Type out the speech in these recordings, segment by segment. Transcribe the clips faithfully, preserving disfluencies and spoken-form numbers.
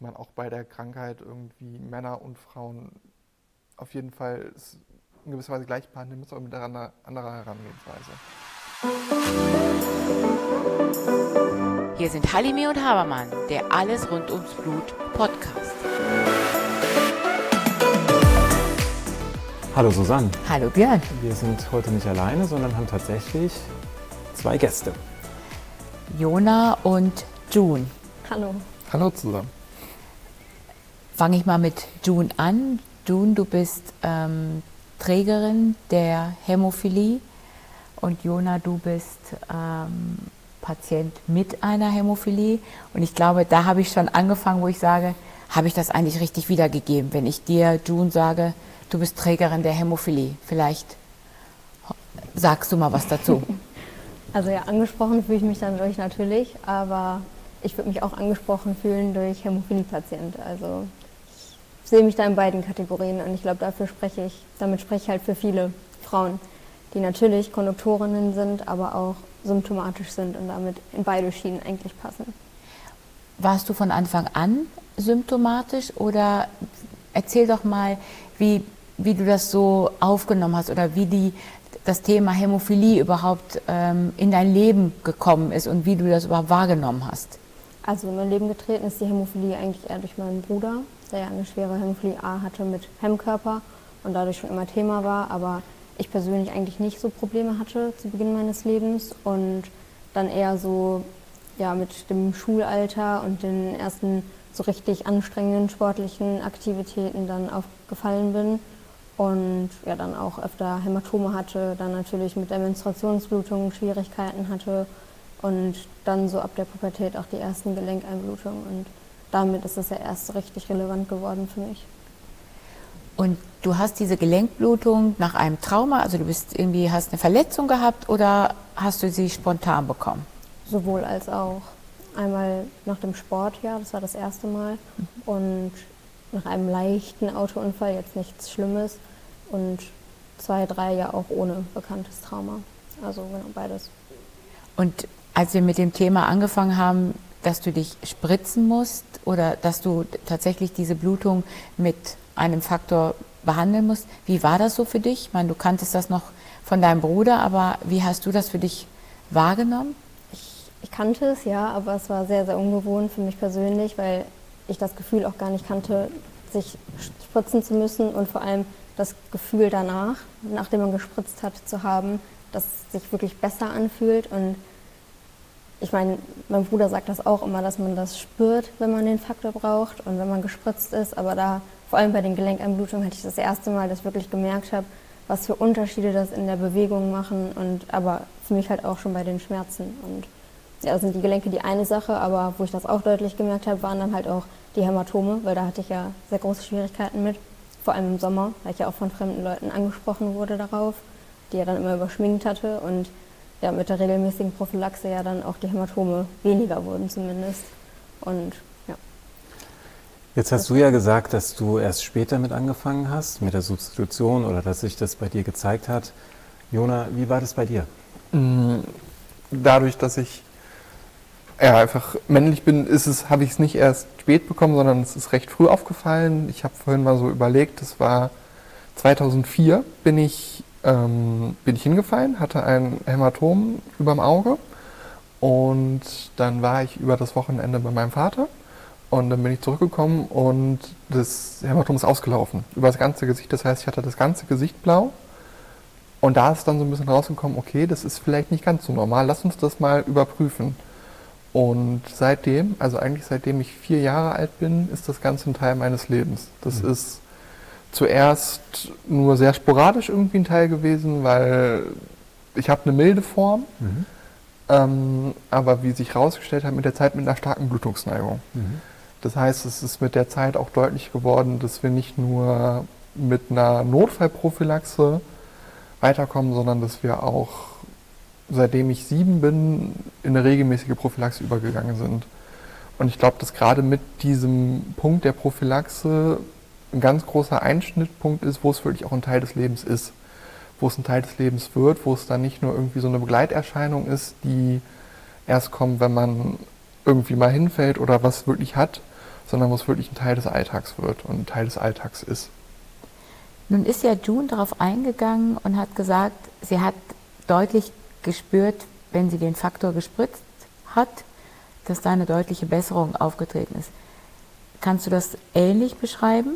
dass man auch bei der Krankheit irgendwie Männer und Frauen auf jeden Fall in gewisser Weise gleich behandeln muss, aber mit einer anderen Herangehensweise. Hier sind Halime und Habermann, der Alles rund ums Blut Podcast. Hallo Susanne. Hallo Björn. Wir sind heute nicht alleine, sondern haben tatsächlich zwei Gäste. Jona und June. Hallo. Hallo zusammen. Fange ich mal mit June an. June, du bist ähm, Trägerin der Hämophilie und Jona, du bist ähm, Patient mit einer Hämophilie. Und ich glaube, da habe ich schon angefangen, wo ich sage, habe ich das eigentlich richtig wiedergegeben, wenn ich dir, June, sage, du bist Trägerin der Hämophilie. Vielleicht sagst du mal was dazu. Also ja, angesprochen fühle ich mich dann durch natürlich, aber ich würde mich auch angesprochen fühlen durch Hämophilie-Patient. Also ich sehe mich da in beiden Kategorien und ich glaube, dafür spreche ich, damit spreche ich halt für viele Frauen, die natürlich Konduktorinnen sind, aber auch symptomatisch sind und damit in beide Schienen eigentlich passen. Warst du von Anfang an symptomatisch oder erzähl doch mal, wie, wie du das so aufgenommen hast oder wie die, das Thema Hämophilie überhaupt ähm, in dein Leben gekommen ist und wie du das überhaupt wahrgenommen hast. Also in mein Leben getreten ist die Hämophilie eigentlich eher durch meinen Bruder, der ja eine schwere Hämophilie A hatte mit Hemmkörper und dadurch schon immer Thema war, aber ich persönlich eigentlich nicht so Probleme hatte zu Beginn meines Lebens und dann eher so ja, mit dem Schulalter und den ersten so richtig anstrengenden sportlichen Aktivitäten dann aufgefallen bin und ja, dann auch öfter Hämatome hatte, dann natürlich mit der Menstruationsblutung Schwierigkeiten hatte und dann so ab der Pubertät auch die ersten Gelenkeinblutungen und damit ist es ja erst richtig relevant geworden für mich. Und du hast diese Gelenkblutung nach einem Trauma, also du bist irgendwie, hast eine Verletzung gehabt oder hast du sie spontan bekommen? Sowohl als auch. Einmal nach dem Sport, ja, das war das erste Mal. Mhm. Und nach einem leichten Autounfall, jetzt nichts Schlimmes. Und zwei, drei ja auch ohne bekanntes Trauma. Also genau beides. Und als wir mit dem Thema angefangen haben, dass du dich spritzen musst oder dass du tatsächlich diese Blutung mit einem Faktor behandeln musst, wie war das so für dich? Ich meine, du kanntest das noch von deinem Bruder, aber wie hast du das für dich wahrgenommen? Ich, ich kannte es, ja, aber es war sehr, sehr ungewohnt für mich persönlich, weil ich das Gefühl auch gar nicht kannte, sich spritzen zu müssen und vor allem das Gefühl danach, nachdem man gespritzt hat, zu haben, dass es sich wirklich besser anfühlt. Und ich meine, mein Bruder sagt das auch immer, dass man das spürt, wenn man den Faktor braucht und wenn man gespritzt ist. Aber da, vor allem bei den Gelenkeinblutungen, hatte ich das erste Mal, dass ich wirklich gemerkt habe, was für Unterschiede das in der Bewegung machen. Und aber für mich halt auch schon bei den Schmerzen. Und ja, sind die Gelenke die eine Sache, aber wo ich das auch deutlich gemerkt habe, waren dann halt auch die Hämatome, weil da hatte ich ja sehr große Schwierigkeiten mit. Vor allem im Sommer, weil ich ja auch von fremden Leuten angesprochen wurde darauf, die er dann immer überschminkt hatte und ja, mit der regelmäßigen Prophylaxe ja dann auch die Hämatome weniger wurden zumindest. Und ja. Jetzt hast du ja gesagt, dass du erst später mit angefangen hast, mit der Substitution oder dass sich das bei dir gezeigt hat. Jona, wie war das bei dir? Dadurch, dass ich ja, einfach männlich bin, ist es, habe ich es nicht erst spät bekommen, sondern es ist recht früh aufgefallen. Ich habe vorhin mal so überlegt, das war zweitausendvier, bin ich Ähm, bin ich hingefallen, hatte ein Hämatom überm Auge und dann war ich über das Wochenende bei meinem Vater und dann bin ich zurückgekommen und das Hämatom ist ausgelaufen über das ganze Gesicht, das heißt, ich hatte das ganze Gesicht blau und da ist dann so ein bisschen rausgekommen, okay, das ist vielleicht nicht ganz so normal, lass uns das mal überprüfen. Und seitdem, also eigentlich seitdem ich vier Jahre alt bin, ist das Ganze ein Teil meines Lebens. Das mhm. ist zuerst nur sehr sporadisch irgendwie ein Teil gewesen, weil ich habe eine milde Form, mhm. ähm, aber wie sich herausgestellt hat, mit der Zeit mit einer starken Blutungsneigung. Mhm. Das heißt, es ist mit der Zeit auch deutlich geworden, dass wir nicht nur mit einer Notfallprophylaxe weiterkommen, sondern dass wir auch, seitdem ich sieben bin, in eine regelmäßige Prophylaxe übergegangen sind. Und ich glaube, dass gerade mit diesem Punkt der Prophylaxe ein ganz großer Einschnittpunkt ist, wo es wirklich auch ein Teil des Lebens ist. Wo es ein Teil des Lebens wird, wo es dann nicht nur irgendwie so eine Begleiterscheinung ist, die erst kommt, wenn man irgendwie mal hinfällt oder was wirklich hat, sondern wo es wirklich ein Teil des Alltags wird und ein Teil des Alltags ist. Nun ist ja June darauf eingegangen und hat gesagt, sie hat deutlich gespürt, wenn sie den Faktor gespritzt hat, dass da eine deutliche Besserung aufgetreten ist. Kannst du das ähnlich beschreiben?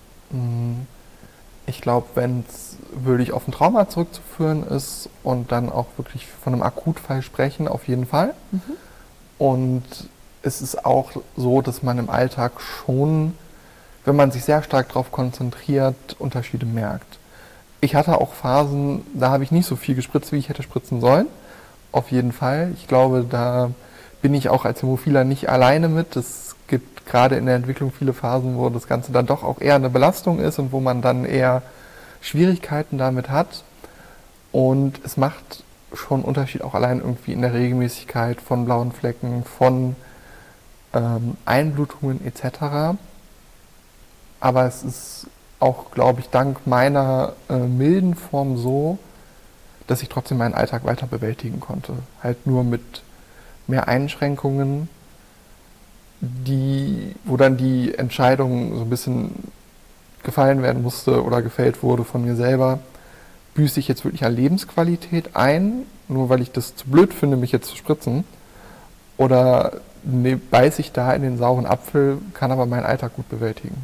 Ich glaube, wenn es wirklich auf ein Trauma zurückzuführen ist und dann auch wirklich von einem Akutfall sprechen, auf jeden Fall. Mhm. Und es ist auch so, dass man im Alltag schon, wenn man sich sehr stark darauf konzentriert, Unterschiede merkt. Ich hatte auch Phasen, da habe ich nicht so viel gespritzt, wie ich hätte spritzen sollen. Auf jeden Fall. Ich glaube, da bin ich auch als Hämophiler nicht alleine mit. Es gibt gerade in der Entwicklung viele Phasen, wo das Ganze dann doch auch eher eine Belastung ist und wo man dann eher Schwierigkeiten damit hat. Und es macht schon einen Unterschied auch allein irgendwie in der Regelmäßigkeit von blauen Flecken, von ähm, Einblutungen et cetera. Aber es ist auch, glaube ich, dank meiner äh, milden Form so, dass ich trotzdem meinen Alltag weiter bewältigen konnte. Halt nur mit mehr Einschränkungen, die, wo dann die Entscheidung so ein bisschen gefallen werden musste oder gefällt wurde von mir selber, büße ich jetzt wirklich an Lebensqualität ein, nur weil ich das zu blöd finde, mich jetzt zu spritzen, oder ne, beiße ich da in den sauren Apfel, kann aber meinen Alltag gut bewältigen.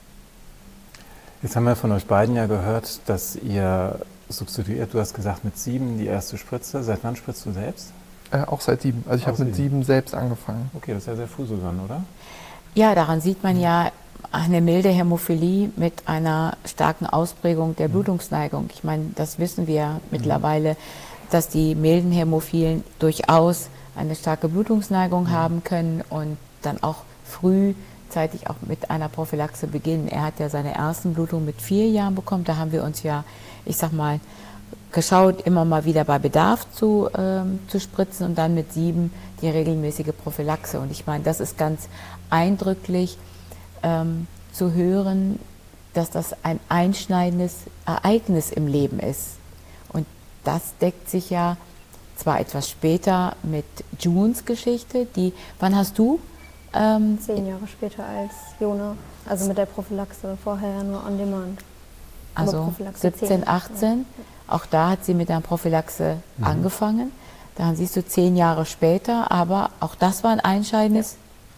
Jetzt haben wir von euch beiden ja gehört, dass ihr substituiert, du hast gesagt mit sieben die erste Spritze. Seit wann spritzt du selbst? Äh, auch seit sieben. Also ich habe mit sieben selbst angefangen. Okay, das ist ja sehr früh sogar, oder? Ja, daran sieht man ja eine milde Hämophilie mit einer starken Ausprägung der Blutungsneigung. Ich meine, das wissen wir mhm. mittlerweile, dass die milden Hämophilen durchaus eine starke Blutungsneigung mhm. haben können und dann auch frühzeitig auch mit einer Prophylaxe beginnen. Er hat ja seine ersten Blutungen mit vier Jahren bekommen. Da haben wir uns ja, ich sag mal, geschaut, immer mal wieder bei Bedarf zu, ähm, zu spritzen und dann mit sieben die regelmäßige Prophylaxe. Und ich meine, das ist ganz eindrücklich ähm, zu hören, dass das ein einschneidendes Ereignis im Leben ist. Und das deckt sich ja zwar etwas später mit Junes Geschichte, die, wann hast du? Ähm, Zehn Jahre später als Jona, also mit der Prophylaxe, vorher nur on demand. Also siebzehn, achtzehn, auch da hat sie mit der Prophylaxe mhm. angefangen. Dann siehst du zehn Jahre später, aber auch das war ein einschneidendes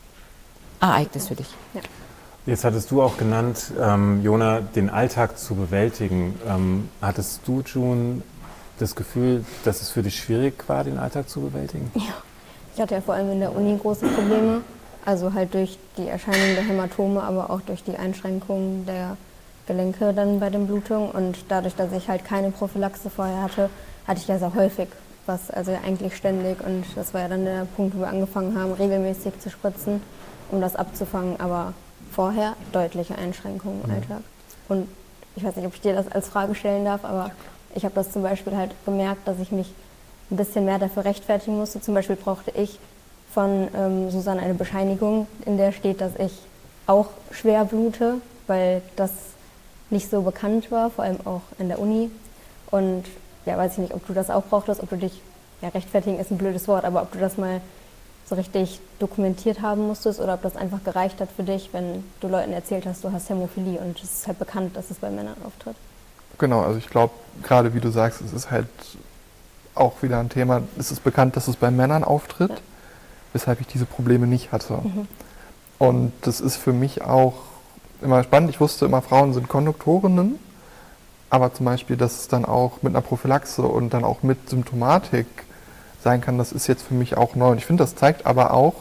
ja. Ereignis für dich. Ja. Jetzt hattest du auch genannt, ähm, Jona, den Alltag zu bewältigen. Ähm, hattest du, June, das Gefühl, dass es für dich schwierig war, den Alltag zu bewältigen? Ja, ich hatte ja vor allem in der Uni große Probleme. Also halt durch die Erscheinung der Hämatome, aber auch durch die Einschränkungen der Gelenke dann bei den Blutungen. Und dadurch, dass ich halt keine Prophylaxe vorher hatte, hatte ich ja sehr häufig was, also eigentlich ständig. Und das war ja dann der Punkt, wo wir angefangen haben, regelmäßig zu spritzen, um das abzufangen. Aber vorher deutliche Einschränkungen im ja. Alltag. Und ich weiß nicht, ob ich dir das als Frage stellen darf, aber ich habe das zum Beispiel halt gemerkt, dass ich mich ein bisschen mehr dafür rechtfertigen musste. Zum Beispiel brauchte ich von ähm, Susanne eine Bescheinigung, in der steht, dass ich auch schwer blute, weil das nicht so bekannt war, vor allem auch in der Uni. Und ja, weiß ich nicht, ob du das auch brauchtest, ob du dich, ja, rechtfertigen ist ein blödes Wort, aber ob du das mal so richtig dokumentiert haben musstest oder ob das einfach gereicht hat für dich, wenn du Leuten erzählt hast, du hast Hämophilie und es ist halt bekannt, dass es bei Männern auftritt. Genau, also ich glaube, gerade wie du sagst, es ist halt auch wieder ein Thema, es ist bekannt, dass es bei Männern auftritt, ja. weshalb ich diese Probleme nicht hatte. Mhm. Und das ist für mich auch immer spannend. Ich wusste immer, Frauen sind Konduktorinnen, aber zum Beispiel, dass es dann auch mit einer Prophylaxe und dann auch mit Symptomatik sein kann, das ist jetzt für mich auch neu. Und ich finde, das zeigt aber auch,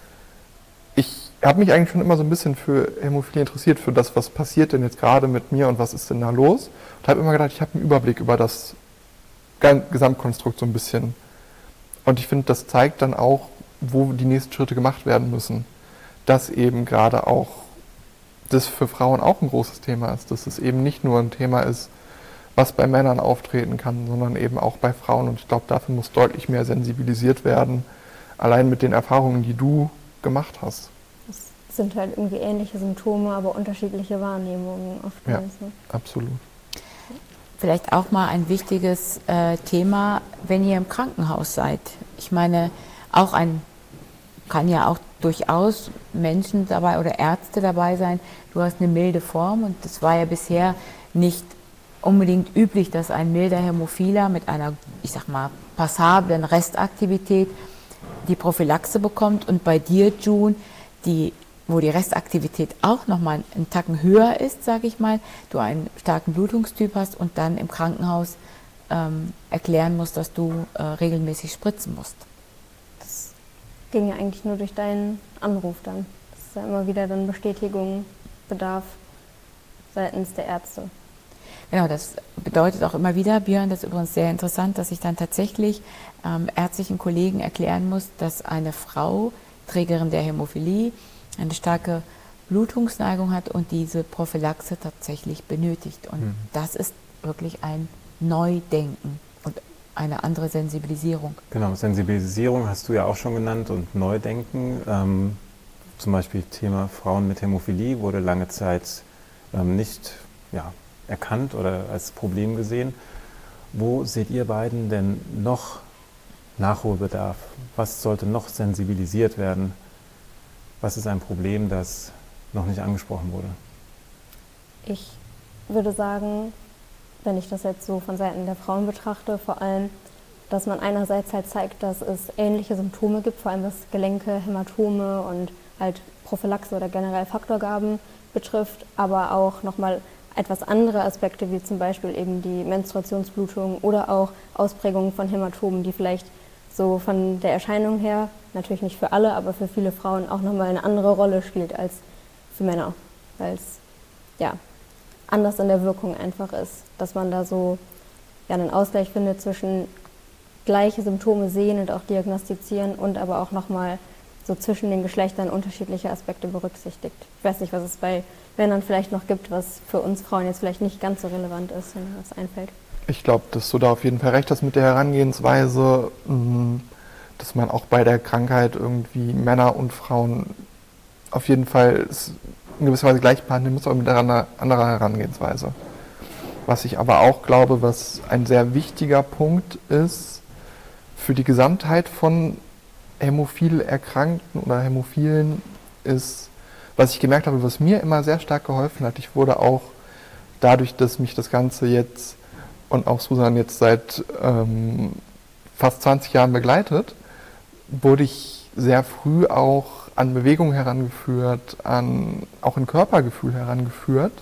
ich habe mich eigentlich schon immer so ein bisschen für Hämophilie interessiert, für das, was passiert denn jetzt gerade mit mir und was ist denn da los. Und habe immer gedacht, ich habe einen Überblick über das Gesamtkonstrukt so ein bisschen. Und ich finde, das zeigt dann auch, wo die nächsten Schritte gemacht werden müssen. Dass eben gerade auch das für Frauen auch ein großes Thema ist. Dass es eben nicht nur ein Thema ist, was bei Männern auftreten kann, sondern eben auch bei Frauen. Und ich glaube, dafür muss deutlich mehr sensibilisiert werden, allein mit den Erfahrungen, die du gemacht hast. Es sind halt irgendwie ähnliche Symptome, aber unterschiedliche Wahrnehmungen oftmals. Ja, ne? Absolut. Vielleicht auch mal ein wichtiges äh, Thema, wenn ihr im Krankenhaus seid. Ich meine, auch ein, kann ja auch durchaus Menschen dabei oder Ärzte dabei sein, du hast eine milde Form und das war ja bisher nicht unbedingt üblich, dass ein milder Hämophiler mit einer, ich sag mal, passablen Restaktivität die Prophylaxe bekommt und bei dir, June, die, wo die Restaktivität auch nochmal einen Tacken höher ist, sage ich mal, du einen starken Blutungstyp hast und dann im Krankenhaus ähm, erklären musst, dass du äh, regelmäßig spritzen musst. Das ging ja eigentlich nur durch deinen Anruf dann. Das ist ja immer wieder dann Bestätigung, Bedarf seitens der Ärzte. Genau, das bedeutet auch immer wieder, Björn, das ist übrigens sehr interessant, dass ich dann tatsächlich ähm, ärztlichen Kollegen erklären muss, dass eine Frau, Trägerin der Hämophilie, eine starke Blutungsneigung hat und diese Prophylaxe tatsächlich benötigt. Und mhm. das ist wirklich ein Neudenken und eine andere Sensibilisierung. Genau, Sensibilisierung hast du ja auch schon genannt und Neudenken. Ähm, zum Beispiel Thema Frauen mit Hämophilie wurde lange Zeit ähm, nicht ja, erkannt oder als Problem gesehen. Wo seht ihr beiden denn noch Nachholbedarf? Was sollte noch sensibilisiert werden? Was ist ein Problem, das noch nicht angesprochen wurde? Ich würde sagen, wenn ich das jetzt so von Seiten der Frauen betrachte, vor allem, dass man einerseits halt zeigt, dass es ähnliche Symptome gibt, vor allem was Gelenke, Hämatome und halt Prophylaxe oder generell Faktorgaben betrifft, aber auch nochmal etwas andere Aspekte, wie zum Beispiel eben die Menstruationsblutung oder auch Ausprägungen von Hämatomen, die vielleicht so von der Erscheinung her, natürlich nicht für alle, aber für viele Frauen auch nochmal eine andere Rolle spielt als für Männer, weil es ja anders in der Wirkung einfach ist, dass man da so ja, einen Ausgleich findet zwischen gleiche Symptome sehen und auch diagnostizieren und aber auch nochmal so zwischen den Geschlechtern unterschiedliche Aspekte berücksichtigt. Ich weiß nicht, was es bei Männern vielleicht noch gibt, was für uns Frauen jetzt vielleicht nicht ganz so relevant ist, wenn mir was einfällt. Ich glaube, dass du da auf jeden Fall recht hast mit der Herangehensweise, dass man auch bei der Krankheit irgendwie Männer und Frauen auf jeden Fall in gewisser Weise gleich behandeln muss, aber mit einer anderen Herangehensweise. Was ich aber auch glaube, was ein sehr wichtiger Punkt ist für die Gesamtheit von hämophil Erkrankten oder Hämophilen, ist, was ich gemerkt habe, was mir immer sehr stark geholfen hat. Ich wurde auch dadurch, dass mich das Ganze jetzt und auch Susan jetzt seit ähm, fast zwanzig Jahren begleitet, wurde ich sehr früh auch an Bewegung herangeführt, an, auch in Körpergefühl herangeführt.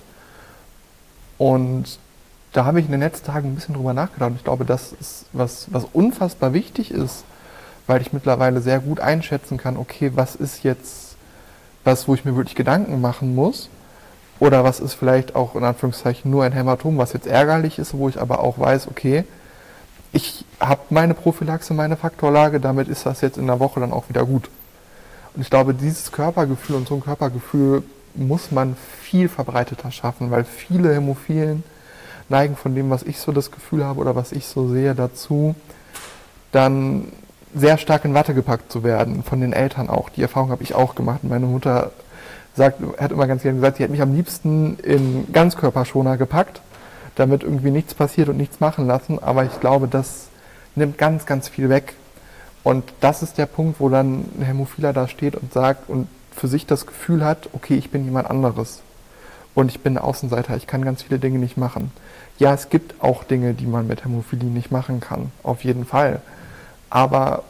Und da habe ich in den letzten Tagen ein bisschen drüber nachgedacht. Und ich glaube, das ist was, was unfassbar wichtig ist, weil ich mittlerweile sehr gut einschätzen kann, okay, was ist jetzt was, wo ich mir wirklich Gedanken machen muss, oder was ist vielleicht auch in Anführungszeichen nur ein Hämatom, was jetzt ärgerlich ist, wo ich aber auch weiß, okay, ich habe meine Prophylaxe, meine Faktorlage, damit ist das jetzt in der Woche dann auch wieder gut. Und ich glaube, dieses Körpergefühl und so ein Körpergefühl muss man viel verbreiteter schaffen, weil viele Hämophilen neigen von dem, was ich so das Gefühl habe oder was ich so sehe, dazu, dann sehr stark in Watte gepackt zu werden, von den Eltern auch. Die Erfahrung habe ich auch gemacht. Meine Mutter sagt, hat immer ganz gerne gesagt, sie hat mich am liebsten in Ganzkörperschoner gepackt, damit irgendwie nichts passiert und nichts machen lassen. Aber ich glaube, das nimmt ganz, ganz viel weg. Und das ist der Punkt, wo dann ein Hämophiler da steht und sagt und für sich das Gefühl hat, okay, ich bin jemand anderes. Und ich bin ein Außenseiter, ich kann ganz viele Dinge nicht machen. Ja, es gibt auch Dinge, die man mit Hämophilie nicht machen kann, auf jeden Fall. Aber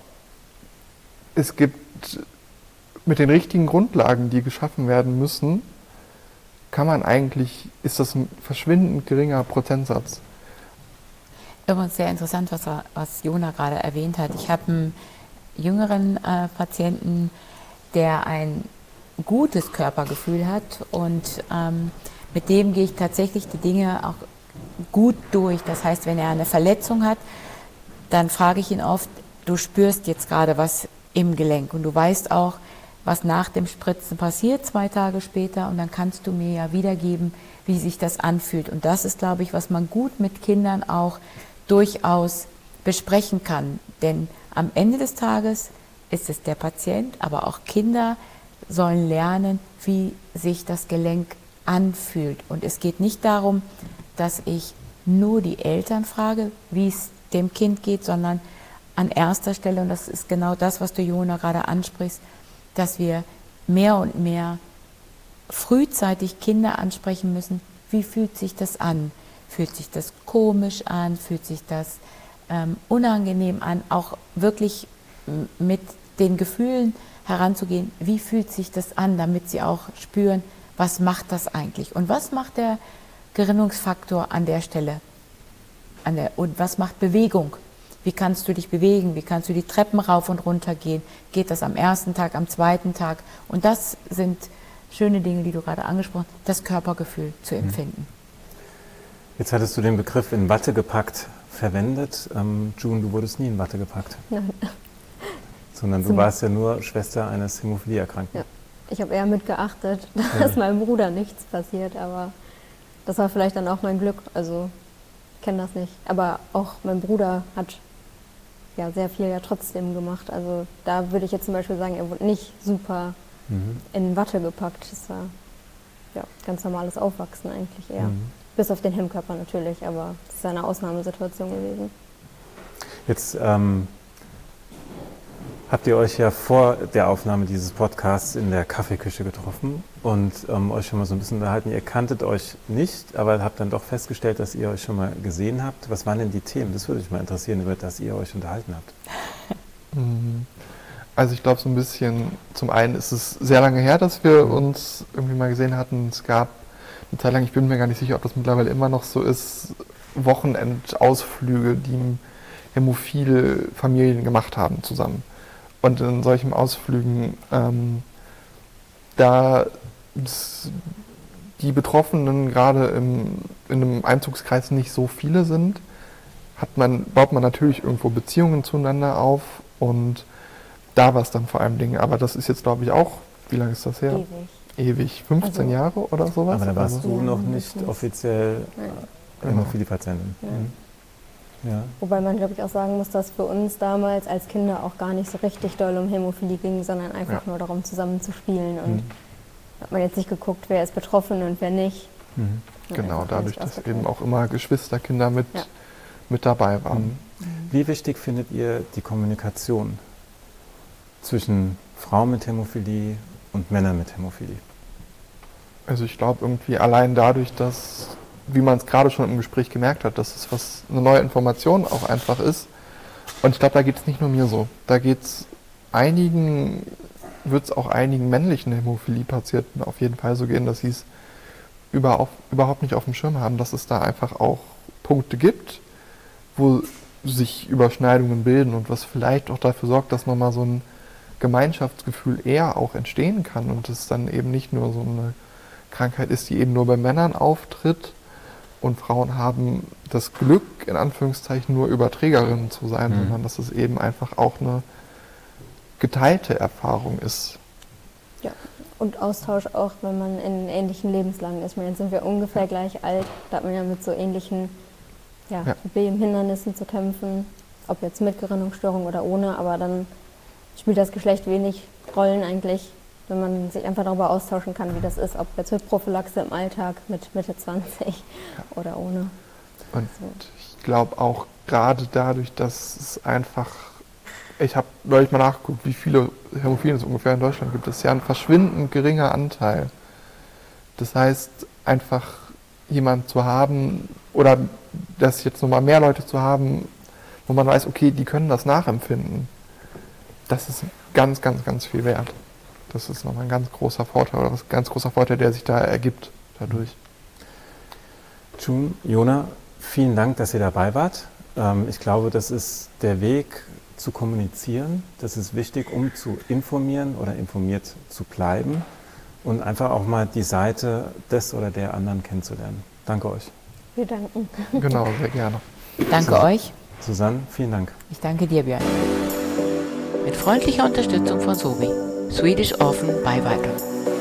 es gibt mit den richtigen Grundlagen, die geschaffen werden müssen, kann man eigentlich, ist das ein verschwindend geringer Prozentsatz. Übrigens sehr interessant, was, er, was Jona gerade erwähnt hat. Ich habe einen jüngeren äh, Patienten, der ein gutes Körpergefühl hat und ähm, mit dem gehe ich tatsächlich die Dinge auch gut durch. Das heißt, wenn er eine Verletzung hat, dann frage ich ihn oft, du spürst jetzt gerade was im Gelenk und du weißt auch, was nach dem Spritzen passiert, zwei Tage später, und dann kannst du mir ja wiedergeben, wie sich das anfühlt. Und das ist, glaube ich, was man gut mit Kindern auch durchaus besprechen kann. Denn am Ende des Tages ist es der Patient, aber auch Kinder sollen lernen, wie sich das Gelenk anfühlt. Und es geht nicht darum, dass ich nur die Eltern frage, wie es dem Kind geht, sondern an erster Stelle, und das ist genau das, was du, Jona, gerade ansprichst, dass wir mehr und mehr frühzeitig Kinder ansprechen müssen, wie fühlt sich das an? Fühlt sich das komisch an? Fühlt sich das ähm, unangenehm an? Auch wirklich mit den Gefühlen heranzugehen, wie fühlt sich das an, damit sie auch spüren, was macht das eigentlich? Und was macht der Gerinnungsfaktor an der Stelle? An der, und was macht Bewegung? Wie kannst du dich bewegen? Wie kannst du die Treppen rauf und runter gehen? Geht das am ersten Tag, am zweiten Tag? Und das sind schöne Dinge, die du gerade angesprochen hast, das Körpergefühl zu empfinden. Jetzt hattest du den Begriff in Watte gepackt verwendet. Ähm, June, du wurdest nie in Watte gepackt. Nein. Sondern du Zum warst ja nur Schwester eines Hämophilie-Erkrankten. Ja. Ich habe eher mitgeachtet, dass Ja. meinem Bruder nichts passiert, aber das war vielleicht dann auch mein Glück. Also ich kenne das nicht. Aber auch mein Bruder hat ja sehr viel ja trotzdem gemacht. Also da würde ich jetzt zum Beispiel sagen, er wurde nicht super Mhm. in Watte gepackt. Das war ja ganz normales Aufwachsen eigentlich eher. Mhm. Bis auf den Hemmkörper natürlich, aber das ist eine Ausnahmesituation gewesen. Jetzt ähm, habt ihr euch ja vor der Aufnahme dieses Podcasts in der Kaffeeküche getroffen und ähm, euch schon mal so ein bisschen unterhalten. Ihr kanntet euch nicht, aber habt dann doch festgestellt, dass ihr euch schon mal gesehen habt. Was waren denn die Themen? Das würde mich mal interessieren, über das ihr euch unterhalten habt. Also ich glaube so ein bisschen, zum einen ist es sehr lange her, dass wir uns irgendwie mal gesehen hatten. Es gab eine Zeit lang, ich bin mir gar nicht sicher, ob das mittlerweile immer noch so ist, Wochenendausflüge, die hämophile Familien gemacht haben zusammen. Und in solchen Ausflügen, ähm, da die Betroffenen gerade im, in einem Einzugskreis nicht so viele sind, hat man, baut man natürlich irgendwo Beziehungen zueinander auf und da war es dann vor allem Dinge. Aber das ist jetzt, glaube ich, auch, wie lange ist das her? Ewig. Ewig, fünfzehn Also- Jahre oder sowas? Aber da warst Also, du Ja, noch das nicht nicht. offiziell Nein. Genau. Hämophilie-Patientin. Ja. Mhm. Ja. Wobei man, glaube ich, auch sagen muss, dass für uns damals als Kinder auch gar nicht so richtig doll um Hämophilie ging, sondern einfach Ja. nur darum, zusammen zu spielen. Und Mhm. hat man jetzt nicht geguckt, wer ist betroffen und wer nicht. Mhm. Man Genau, einfach dadurch, alles dass ausgeteilt. eben auch immer Geschwisterkinder mit, Ja. mit dabei waren. Wie wichtig findet ihr die Kommunikation zwischen Frauen mit Hämophilie und Männern mit Hämophilie? Also ich glaube irgendwie allein dadurch, dass, wie man es gerade schon im Gespräch gemerkt hat, dass es was eine neue Information auch einfach ist. Und ich glaube, da geht es nicht nur mir so. Da geht es einigen, wird es auch einigen männlichen Hämophilie-Patienten auf jeden Fall so gehen, dass sie es über, überhaupt nicht auf dem Schirm haben, dass es da einfach auch Punkte gibt, wo sich Überschneidungen bilden und was vielleicht auch dafür sorgt, dass man mal so ein Gemeinschaftsgefühl eher auch entstehen kann und es dann eben nicht nur so eine Krankheit ist, die eben nur bei Männern auftritt und Frauen haben das Glück, in Anführungszeichen, nur Überträgerinnen zu sein, Mhm. sondern dass es eben einfach auch eine geteilte Erfahrung ist. Ja. Und Austausch auch, wenn man in ähnlichen Lebenslagen ist. Ich meine, jetzt sind wir ungefähr gleich alt, da hat man ja mit so ähnlichen ja, Ja. Problemen, Hindernissen zu kämpfen, ob jetzt mit Gerinnungsstörung oder ohne, aber dann spielt das Geschlecht wenig Rollen eigentlich, wenn man sich einfach darüber austauschen kann, wie das ist, ob jetzt mit Prophylaxe im Alltag, mit Mitte zwanzig oder ohne. Und ich glaube auch gerade dadurch, dass es einfach, ich habe neulich mal nachgeguckt, wie viele Hämophilien es ungefähr in Deutschland gibt, das ist ja ein verschwindend geringer Anteil. Das heißt, einfach jemand zu haben, oder das jetzt nochmal mehr Leute zu haben, wo man weiß, okay, die können das nachempfinden, das ist ganz, ganz, ganz viel wert. Das ist nochmal ein ganz großer Vorteil, oder ein ganz großer Vorteil, der sich da ergibt dadurch. June, Jona, vielen Dank, dass ihr dabei wart. Ähm, ich glaube, das ist der Weg zu kommunizieren. Das ist wichtig, um zu informieren oder informiert zu bleiben und einfach auch mal die Seite des oder der anderen kennenzulernen. Danke euch. Wir danken. Genau, sehr gerne. Danke So. euch. Susanne, vielen Dank. Ich danke dir, Björn. Mit freundlicher Unterstützung von Sobi, Swedish Orphan Beiweitung.